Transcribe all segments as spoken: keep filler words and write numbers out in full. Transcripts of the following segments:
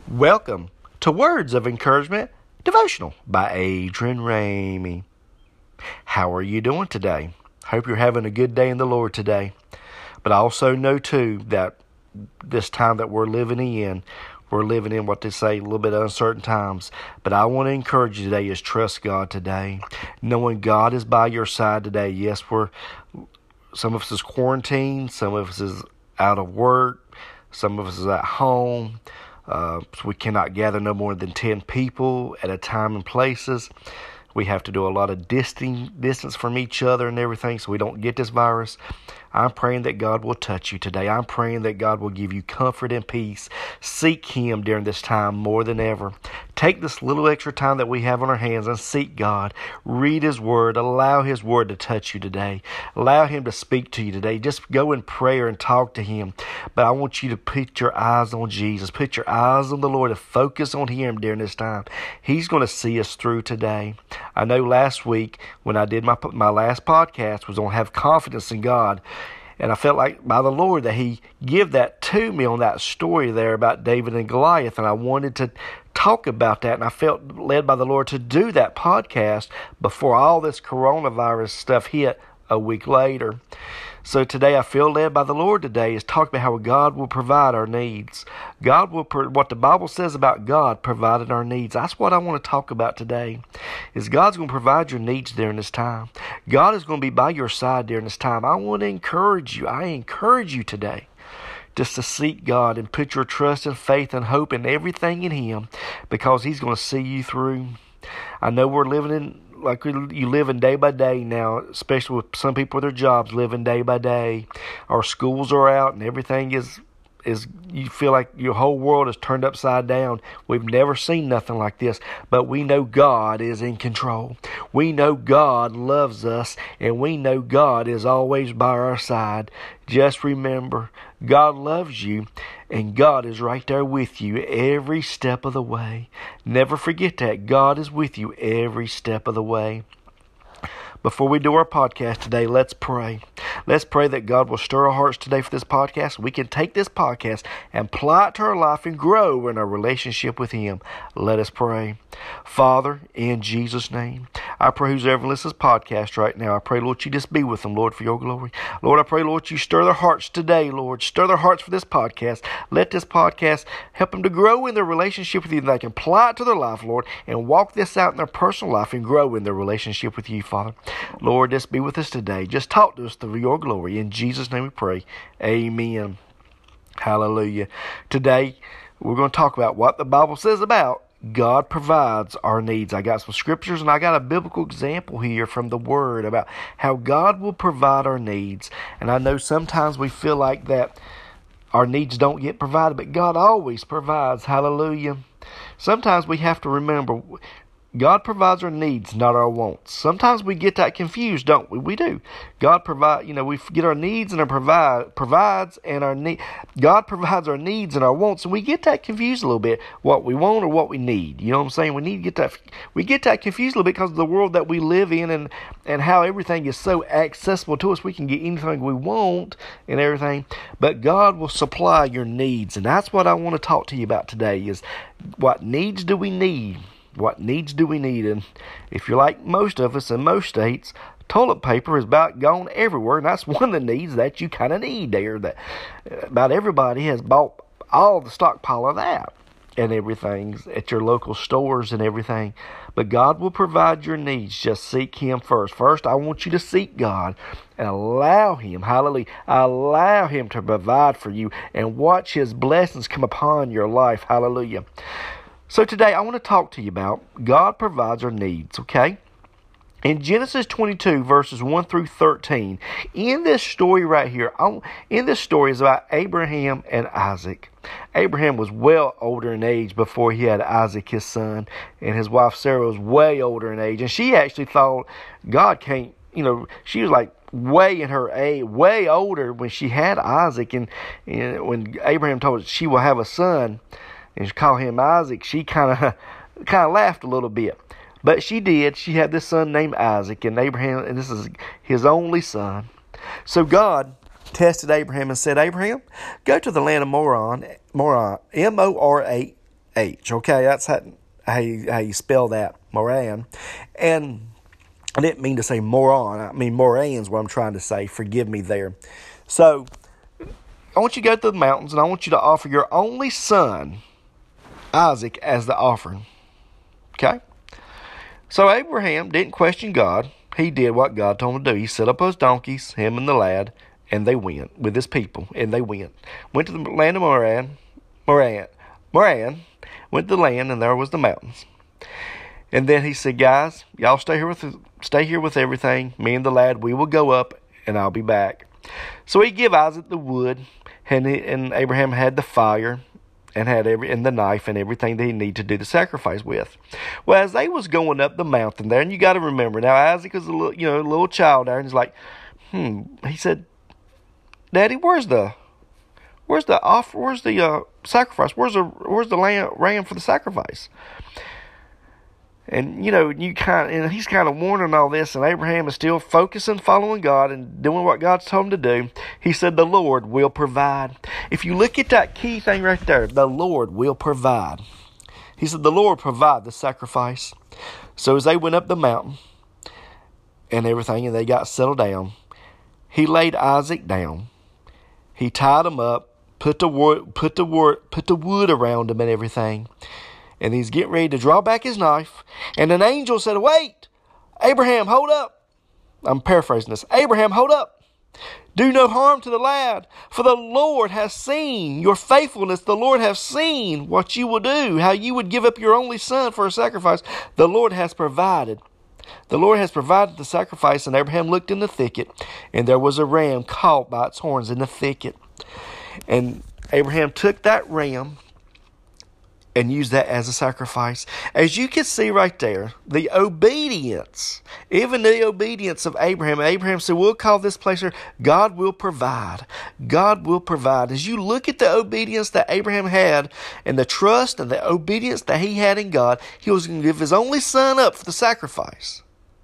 Welcome to Words of Encouragement Devotional by Adrian Ramey. How are you doing today? Hope you're having a good day in the Lord today. But I also know too that this time that we're living in, we're living in what they say, a little bit uncertain times. But I want to encourage you today is trust God today. Knowing God is by your side today. Yes, we're some of us is quarantined, some of us is out of work, some of us is at home. Uh, so we cannot gather no more than ten people at a time and places. We have to do a lot of distance, distance from each other and everything so we don't get this virus. I'm praying that God will touch you today. I'm praying that God will give you comfort and peace. Seek Him during this time more than ever. Take this little extra time that we have on our hands and seek God. Read His Word. Allow His Word to touch you today. Allow Him to speak to you today. Just go in prayer and talk to Him. But I want you to put your eyes on Jesus. Put your eyes on the Lord and focus on Him during this time. He's going to see us through today. I know last week when I did my my last podcast was on have confidence in God. And I felt like by the Lord that He gave that to me on that story there about David and Goliath. And I wanted to talk about that. And I felt led by the Lord to do that podcast before all this coronavirus stuff hit a week later. So today I feel led by the Lord today is talk about how God will provide our needs. God will, what the Bible says about God provided our needs. That's what I want to talk about today, is God's going to provide your needs during this time. God is going to be by your side during this time. I want to encourage you. I encourage you today just to seek God and put your trust and faith and hope in everything in Him because He's going to see you through. I know we're living in like you living day by day now, especially with some people with their jobs living day by day. Our schools are out and everything is, is you feel like your whole world is turned upside down. We've never seen nothing like this, but we know God is in control. We know God loves us, and we know God is always by our side. Just remember, God loves you, and God is right there with you every step of the way. Never forget that. God is with you every step of the way. Before we do our podcast today, let's pray. Let's pray that God will stir our hearts today for this podcast. We can take this podcast and apply it to our life and grow in our relationship with Him. Let us pray. Father, in Jesus' name, I pray who's ever listens to this podcast right now, I pray, Lord, you just be with them, Lord, for your glory. Lord, I pray, Lord, you stir their hearts today, Lord. Stir their hearts for this podcast. Let this podcast help them to grow in their relationship with you. They can apply it to their life, Lord, and walk this out in their personal life and grow in their relationship with you, Father. Lord, just be with us today. Just talk to us through your glory. In Jesus' name we pray. Amen. Hallelujah. Today, we're going to talk about what the Bible says about God provides our needs. I got some scriptures and I got a biblical example here from the Word about how God will provide our needs. And I know sometimes we feel like that our needs don't get provided, but God always provides. Hallelujah. Sometimes we have to remember God provides our needs, not our wants. Sometimes we get that confused, don't we? We do. God provide, you know, we forget our needs and our provide provides and our need. God provides our needs and our wants, and we get that confused a little bit. What we want or what we need. You know what I'm saying? We need to get that. We get that confused a little bit because of the world that we live in and and how everything is so accessible to us. We can get anything we want and everything, but God will supply your needs, and that's what I want to talk to you about today. Is what needs do we need? What needs do we need? And if you're like most of us in most states, toilet paper is about gone everywhere, and that's one of the needs that you kind of need there. That about everybody has bought all the stockpile of that and everything at your local stores and everything. But God will provide your needs. Just seek Him first. First, I want you to seek God and allow Him, hallelujah, allow Him to provide for you and watch His blessings come upon your life. Hallelujah. So today I want to talk to you about God provides our needs, okay? In Genesis twenty-two, verses one through thirteen, in this story right here, in this story is about Abraham and Isaac. Abraham was well older in age before he had Isaac, his son, and his wife Sarah was way older in age. And she actually thought God can't, you know, she was like way in her age, way older when she had Isaac. And, and when Abraham told her she will have a son, and she called him Isaac, she kind of kind of laughed a little bit. But she did. She had this son named Isaac, and Abraham, and this is his only son. So God tested Abraham and said, Abraham, go to the land of Moron, Moron, M O R A H. Okay, that's how, how, you, how you spell that, Moran. And I didn't mean to say moron. I mean Moran's what I'm trying to say. Forgive me there. So, I want you to go to the mountains, and I want you to offer your only son, Isaac, as the offering. Okay? So Abraham didn't question God. He did what God told him to do. He set up those donkeys, him and the lad, and they went with his people, and they went. Went to the land of Moran, Moran, Moran, went to the land, and there was the mountains. And then he said, guys, y'all stay here with stay here with everything. Me and the lad, we will go up, and I'll be back. So he gave Isaac the wood, and, he, and Abraham had the fire, and had every and the knife and everything that he needed to do the sacrifice with. Well, as they was going up the mountain there, and you got to remember now, Isaac was a little, you know, a little child there, and he's like, hmm. He said, "Daddy, where's the, where's the off, where's the uh, sacrifice? Where's the, where's the lamb, ram for the sacrifice?" And, you know, you kind of, and he's kind of warning all this, and Abraham is still focusing, following God, and doing what God's told him to do. He said, the Lord will provide. If you look at that key thing right there, the Lord will provide. He said, the Lord provide the sacrifice. So as they went up the mountain and everything, and they got settled down, he laid Isaac down. He tied him up, put the wood, put the wood, put the wood around him and everything. And he's getting ready to draw back his knife. And an angel said, wait, Abraham, hold up. I'm paraphrasing this. Abraham, hold up. Do no harm to the lad, for the Lord has seen your faithfulness. The Lord has seen what you will do, how you would give up your only son for a sacrifice. The Lord has provided. The Lord has provided the sacrifice. And Abraham looked in the thicket, and there was a ram caught by its horns in the thicket. And Abraham took that ram and use that as a sacrifice. As you can see right there, the obedience, even the obedience of Abraham. Abraham said, we'll call this place here, God will provide. God will provide. As you look at the obedience that Abraham had and the trust and the obedience that he had in God, he was going to give his only son up for the sacrifice.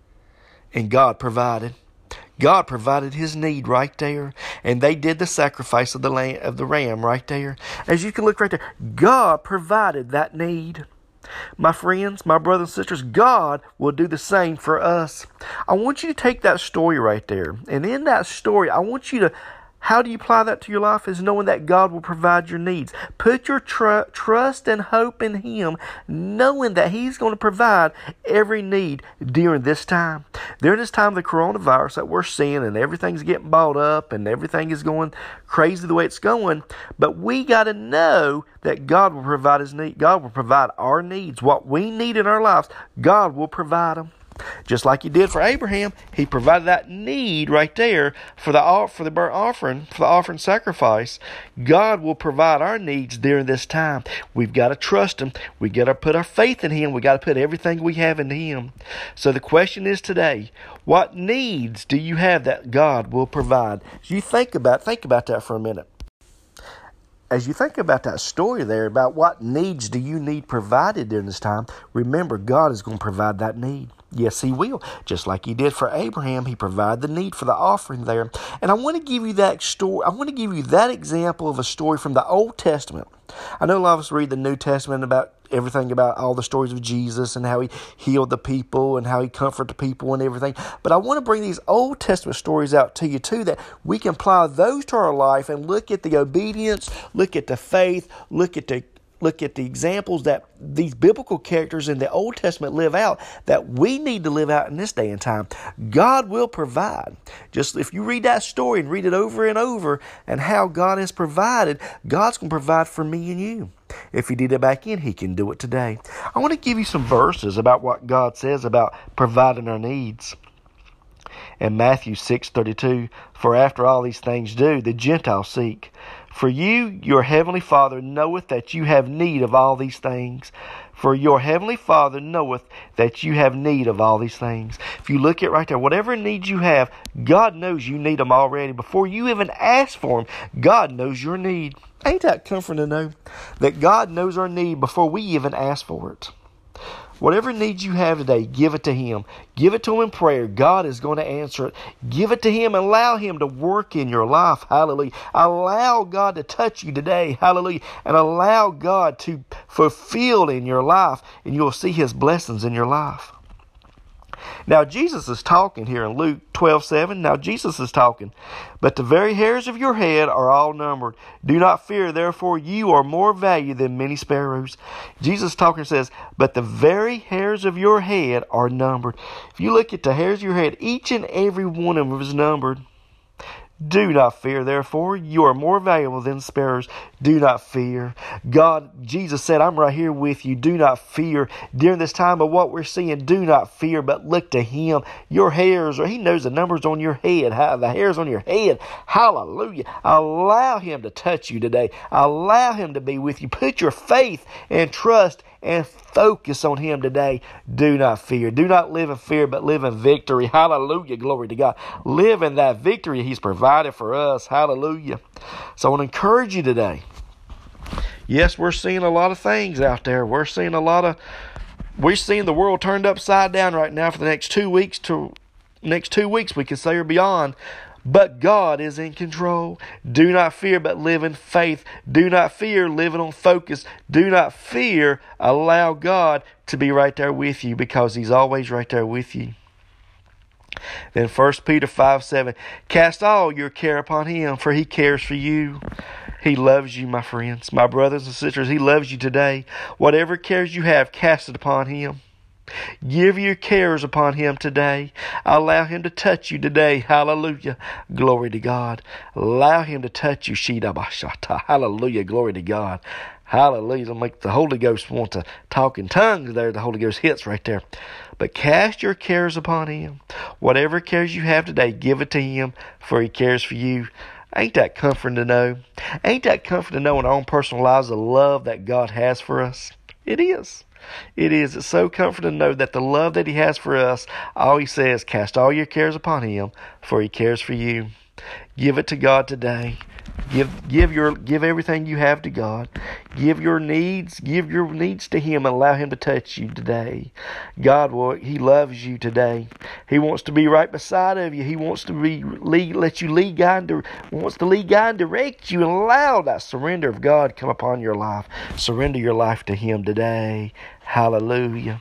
And God provided. God provided his need right there, and they did the sacrifice of the lamb, of the ram right there. As you can look right there, God provided that need. My friends, my brothers and sisters, God will do the same for us. I want you to take that story right there, and in that story, I want you to, how do you apply that to your life? Is knowing that God will provide your needs. Put your tr- trust and hope in him, knowing that he's going to provide every need during this time. During this time of the coronavirus that we're seeing, and everything's getting bought up and everything is going crazy the way it's going, but we got to know that God will provide his need. God will provide our needs. What we need in our lives, God will provide them. Just like he did for Abraham, he provided that need right there for the for the burnt offering, for the offering sacrifice. God will provide our needs during this time. We've got to trust him. We got to put our faith in him. We got to put everything we have into him. So the question is today, what needs do you have that God will provide? As you think about think about that for a minute. As you think about that story there, about what needs do you need provided during this time, remember God is going to provide that need. Yes, he will. Just like he did for Abraham, he provided the need for the offering there. And I want to give you that story. I want to give you that example of a story from the Old Testament. I know a lot of us read the New Testament about everything, about all the stories of Jesus and how he healed the people and how he comforted the people and everything. But I want to bring these Old Testament stories out to you too, that we can apply those to our life and look at the obedience, look at the faith, look at the Look at the examples that these biblical characters in the Old Testament live out that we need to live out in this day and time. God will provide. Just if you read that story and read it over and over and how God has provided, God's going to provide for me and you. If he did it back then, he can do it today. I want to give you some verses about what God says about providing our needs. In Matthew six thirty-two, for after all these things do, the Gentiles seek. For you, your heavenly Father, knoweth that you have need of all these things. For your heavenly Father knoweth that you have need of all these things. If you look at right there, whatever needs you have, God knows you need them already. Before you even ask for them, God knows your need. Ain't that comforting to know that God knows our need before we even ask for it? Whatever needs you have today, give it to Him. Give it to Him in prayer. God is going to answer it. Give it to Him and allow Him to work in your life. Hallelujah. Allow God to touch you today. Hallelujah. And allow God to fulfill in your life, and you'll see His blessings in your life. Now, Jesus is talking here in Luke twelve seven. Now, Jesus is talking. But the very hairs of your head are all numbered. Do not fear, therefore you are more valuable than many sparrows. Jesus talking says, but the very hairs of your head are numbered. If you look at the hairs of your head, each and every one of them is numbered. Do not fear, therefore. You are more valuable than sparrows. Do not fear. God, Jesus said, I'm right here with you. Do not fear. During this time of what we're seeing, do not fear, but look to Him. Your hairs, or He knows the numbers on your head, the hairs on your head. Hallelujah. Allow Him to touch you today. Allow Him to be with you. Put your faith and trust and focus on Him today. Do not fear. Do not live in fear, but live in victory. Hallelujah. Glory to God. Live in that victory He's provided for us. Hallelujah. So I want to encourage you today. Yes, we're seeing a lot of things out there. We're seeing a lot of, we're seeing the world turned upside down right now for the next two weeks to, next two weeks we can say or beyond. But God is in control. Do not fear, but live in faith. Do not fear, living on focus. Do not fear, allow God to be right there with you, because He's always right there with you. Then First Peter five seven, cast all your care upon Him, for He cares for you. He loves you, my friends, my brothers and sisters. He loves you today. Whatever cares you have, cast it upon Him. Give your cares upon Him today. Allow Him to touch you today. Hallelujah. Glory to God. Allow Him to touch you. Hallelujah. Glory to God. Hallelujah. It'll make the Holy Ghost want to talk in tongues there. The Holy Ghost hits right there. But cast your cares upon Him. Whatever cares you have today, give it to Him, for He cares for you. Ain't that comforting to know? Ain't that comforting to know in our own personal lives the love that God has for us? It is. It is. It's so comforting to know that the love that He has for us, all He says, cast all your cares upon Him, for He cares for you. Give it to God today. Give give your give everything you have to God. Give your needs, give your needs to Him, and allow Him to touch you today. God will, He loves you today. He wants to be right beside of you. He wants to be lead, let you lead, guide, and wants to lead, guide, and direct you, and allow that surrender of God come upon your life. Surrender your life to Him today. Hallelujah.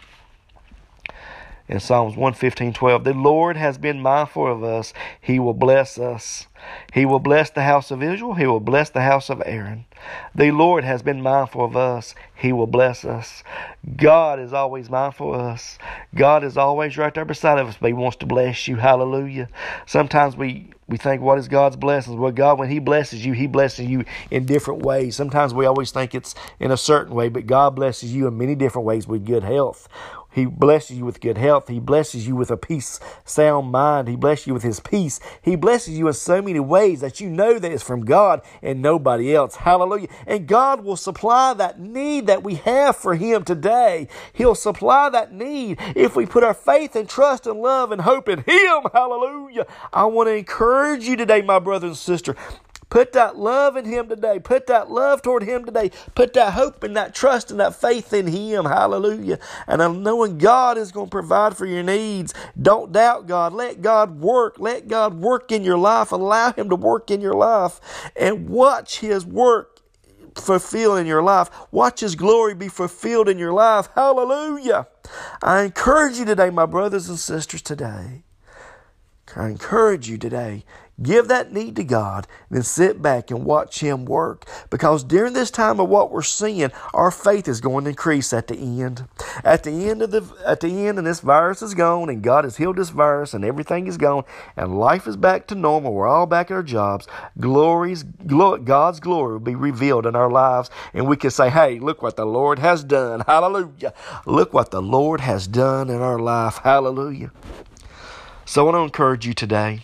In Psalms one fifteen twelve, the Lord has been mindful of us. He will bless us. He will bless the house of Israel. He will bless the house of Aaron. The Lord has been mindful of us. He will bless us. God is always mindful of us. God is always right there beside of us, but He wants to bless you. Hallelujah. Sometimes we, we think, what is God's blessings? Well, God, when He blesses you, He blesses you in different ways. Sometimes we always think it's in a certain way, but God blesses you in many different ways with good health. He blesses you with good health. He blesses you with a peace, sound mind. He blesses you with His peace. He blesses you in so many ways that you know that it's from God and nobody else. Hallelujah. And God will supply that need that we have for Him today. He'll supply that need if we put our faith and trust and love and hope in Him. Hallelujah. I want to encourage you today, my brother and sister. Put that love in Him today. Put that love toward Him today. Put that hope and that trust and that faith in Him. Hallelujah. And I'm knowing God is going to provide for your needs. Don't doubt God. Let God work. Let God work in your life. Allow Him to work in your life. And watch His work fulfilled in your life. Watch His glory be fulfilled in your life. Hallelujah. I encourage you today, my brothers and sisters, today. I encourage you today. Give that need to God, then sit back and watch Him work. Because during this time of what we're seeing, our faith is going to increase at the end. At the end of the at the end, and this virus is gone, and God has healed this virus, and everything is gone, and life is back to normal. We're all back at our jobs. Glory's glo- God's glory will be revealed in our lives, and we can say, "Hey, look what the Lord has done! Hallelujah! Look what the Lord has done in our life! Hallelujah!" So I want to encourage you today.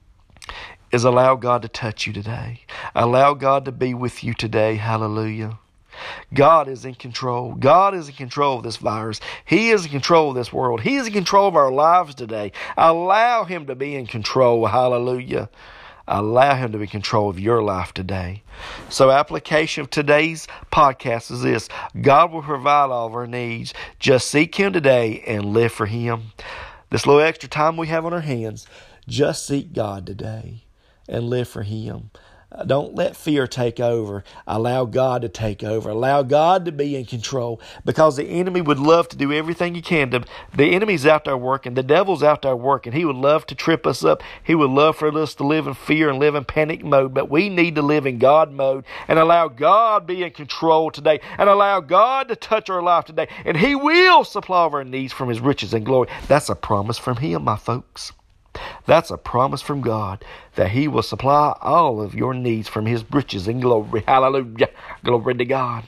Is allow God to touch you today. Allow God to be with you today. Hallelujah. God is in control. God is in control of this virus. He is in control of this world. He is in control of our lives today. Allow Him to be in control. Hallelujah. Allow Him to be in control of your life today. So application of today's podcast is this. God will provide all of our needs. Just seek Him today and live for Him. This little extra time we have on our hands, just seek God today and live for Him. Don't let fear take over. Allow God to take over. Allow God to be in control, because the enemy would love to do everything he can. To, the enemy's out there working. The devil's out there working. He would love to trip us up. He would love for us to live in fear and live in panic mode. But we need to live in God mode and allow God to be in control today and allow God to touch our life today. And He will supply all of our needs from His riches and glory. That's a promise from Him, my folks. That's a promise from God that He will supply all of your needs from His riches and glory. Hallelujah. Glory to God.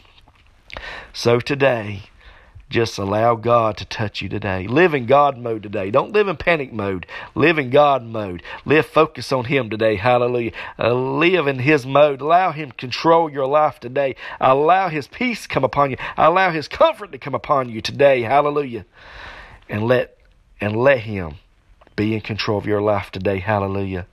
So today, just allow God to touch you today. Live in God mode today. Don't live in panic mode. Live in God mode. Live focus on Him today. Hallelujah. Uh, live in His mode. Allow Him to control your life today. Allow His peace come upon you. Allow His comfort to come upon you today. Hallelujah. And let, and let Him be in control of your life today. Hallelujah.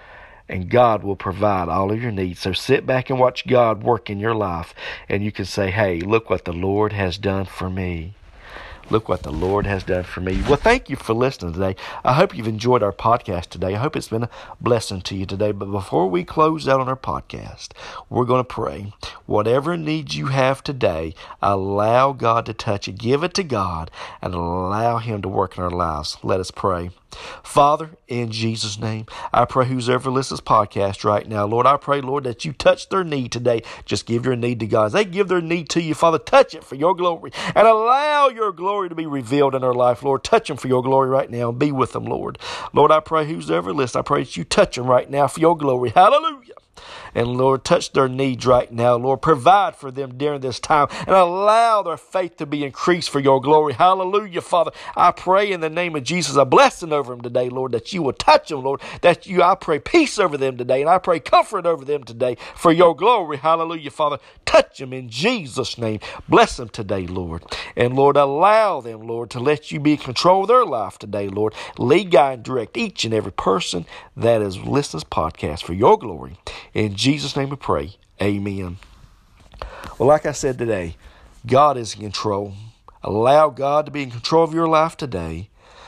And God will provide all of your needs. So sit back and watch God work in your life. And you can say, hey, look what the Lord has done for me. Look what the Lord has done for me. Well, thank you for listening today. I hope you've enjoyed our podcast today. I hope it's been a blessing to you today. But before we close out on our podcast, we're going to pray. Whatever needs you have today, allow God to touch it. Give it to God and allow Him to work in our lives. Let us pray. Father, in Jesus' name, I pray who's ever listens to this podcast right now, Lord, I pray, Lord, that you touch their need today. Just give your need to God. As they give their need to you, Father, touch it for your glory and allow your glory to be revealed in their life, Lord. Touch them for your glory right now and be with them, Lord. Lord, I pray who's ever listening, I pray that you touch them right now for your glory. Hallelujah. And Lord, touch their needs right now. Lord, provide for them during this time and allow their faith to be increased for your glory. Hallelujah, Father. I pray in the name of Jesus a blessing over them today, Lord, that you will touch them, Lord, that you, I pray peace over them today, and I pray comfort over them today for your glory. Hallelujah, Father. Touch them in Jesus' name. Bless them today, Lord. And Lord, allow them, Lord, to let you be in control of their life today, Lord. Lead, guide, and direct each and every person that is listening to this podcast for your glory. In Jesus' name we pray. Amen. Well, like I said today, God is in control. Allow God to be in control of your life today.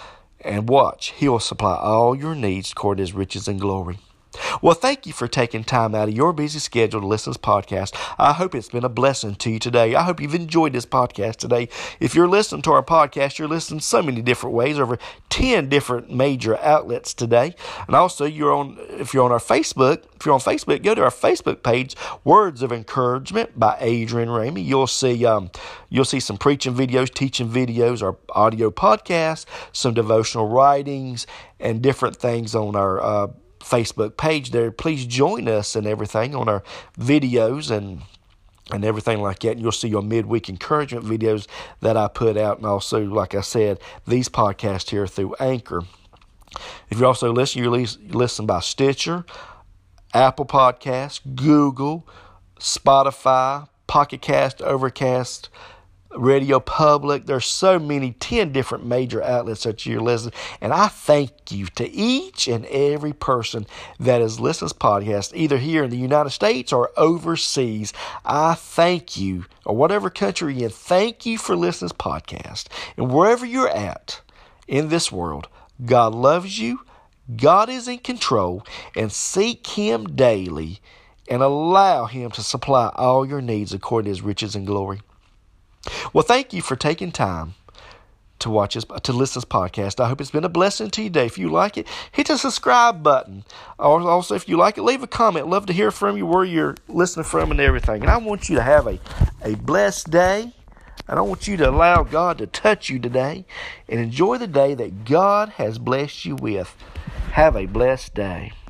And watch, He will supply all your needs according to His riches and glory. Well, thank you for taking time out of your busy schedule to listen to this podcast. I hope it's been a blessing to you today. I hope you've enjoyed this podcast today. If you're listening to our podcast, you're listening so many different ways, over ten different major outlets today. And also, you're on, if you're on our Facebook, if you're on Facebook, go to our Facebook page, Words of Encouragement by Adrian Ramey. You'll see, um, you'll see some preaching videos, teaching videos, our audio podcasts, some devotional writings, and different things on our uh Facebook page there. Please join us and everything on our videos and and everything like that. And you'll see your midweek encouragement videos that I put out. And also, like I said, these podcasts here through Anchor. If you also listen, you listen by Stitcher, Apple Podcasts, Google, Spotify, Pocket Cast, Overcast, Radio Public. There's so many, ten different major outlets that you're listening. And I thank you to each and every person that is listening to this podcast, either here in the United States or overseas. I thank you, or whatever country you're in, thank you for listening to this podcast. And wherever you're at in this world, God loves you, God is in control, and seek Him daily and allow Him to supply all your needs according to His riches and glory. Well, thank you for taking time to watch this, to listen to this podcast. I hope it's been a blessing to you today. If you like it, hit the subscribe button. Or also, if you like it, leave a comment. Love to hear from you, where you're listening from and everything. And I want you to have a, a blessed day. And I want you to allow God to touch you today and enjoy the day that God has blessed you with. Have a blessed day.